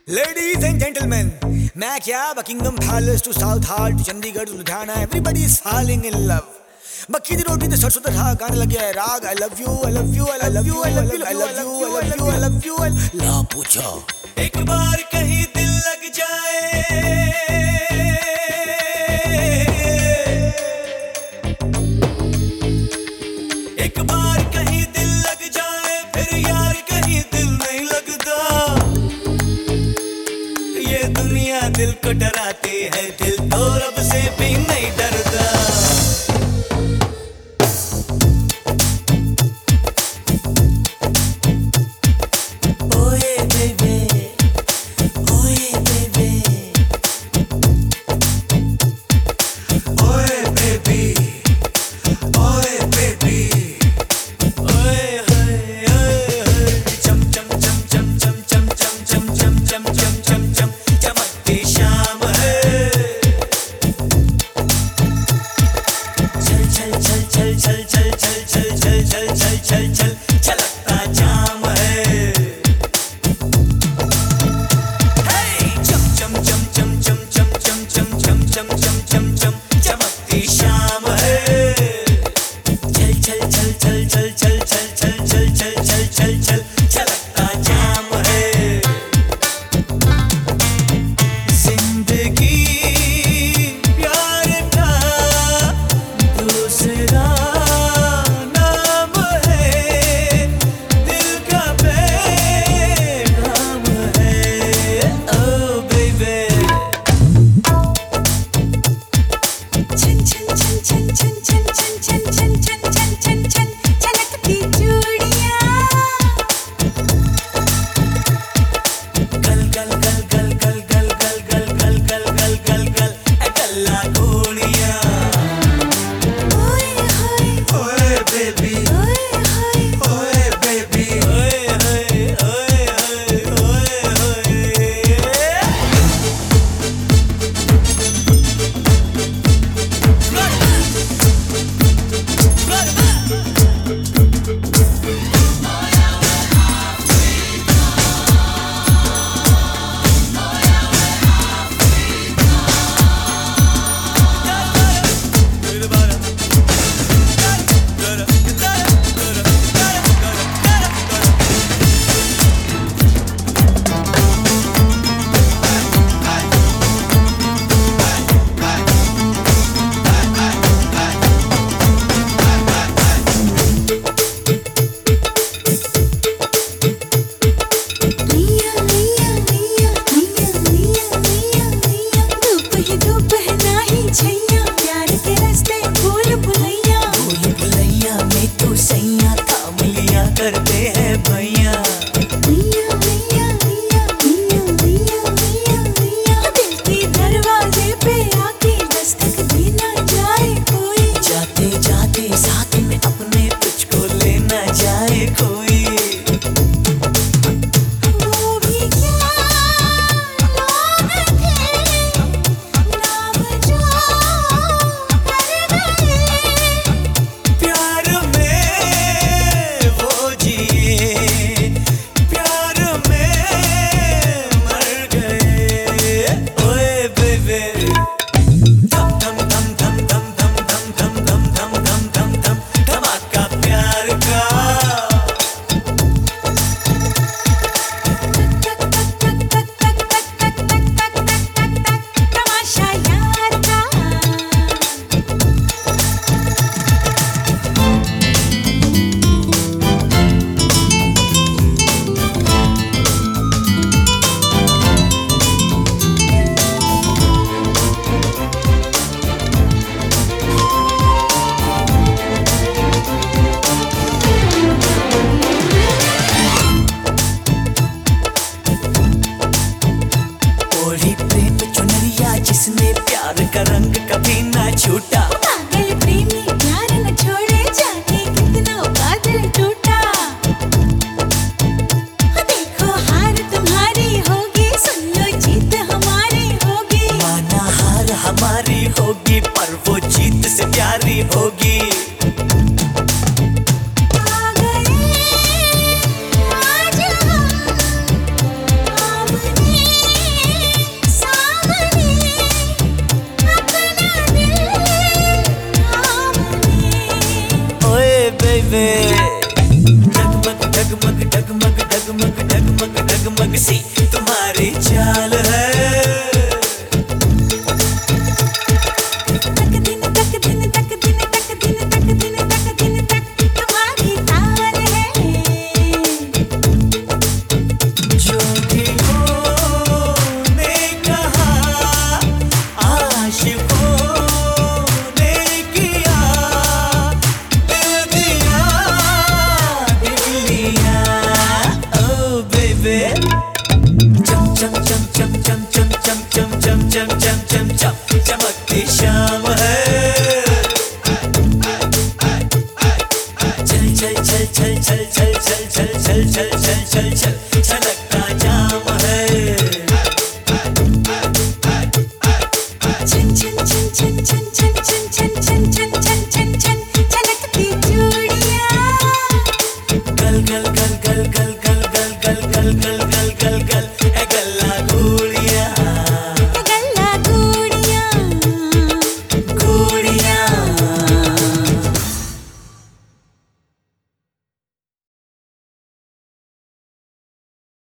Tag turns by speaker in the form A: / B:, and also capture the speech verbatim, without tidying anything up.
A: Ladies and gentlemen, मैं क्या Buckingham palace to Southall to Chandigarh to Ludhiana, everybody is falling in love. मक्की दी रोटी ते सरसों दा साग गाने लगे है राग I love you, I love you, I love you, I love you, I love you, I love you, I love you, I love you. ला पूछो एक बार कहीं दिल लग जाए, एक बार कहीं दिल लग जाए, फिर यार कहीं दिल नहीं लगता. ये दुनिया दिल को डराती है, दिल तो रब से भी नहीं डरता.
B: जी
A: चल चल चल चल चल छलकता जाम है।
B: छन छन छन छन छन छन छन छन छन छन छन छन छन छलकती चूड़ियां।
A: गल गल गल गल गल गल गल गल गल गल